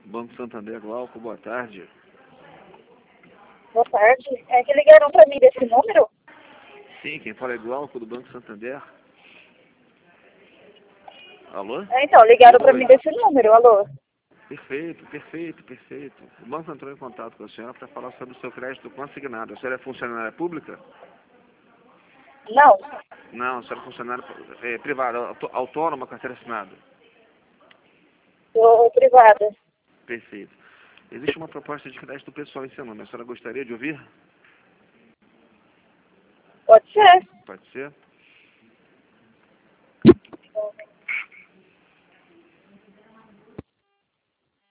Banco Santander, Glauco, boa tarde. Boa tarde. É que ligaram para mim desse número? Sim, quem fala é Glauco, do Banco Santander. Alô? Então, ligaram para Oi. mim desse número, alô? Perfeito, perfeito, perfeito. O banco entrou em contato com a senhora para falar sobre o seu crédito consignado. A senhora é funcionária pública? Não, Não, a senhora é funcionária privada, autônoma, carteira assinada. sou privada. Perfeito. Existe uma proposta de crédito pessoal em seu nome. A senhora gostaria de ouvir? Pode ser? Pode ser?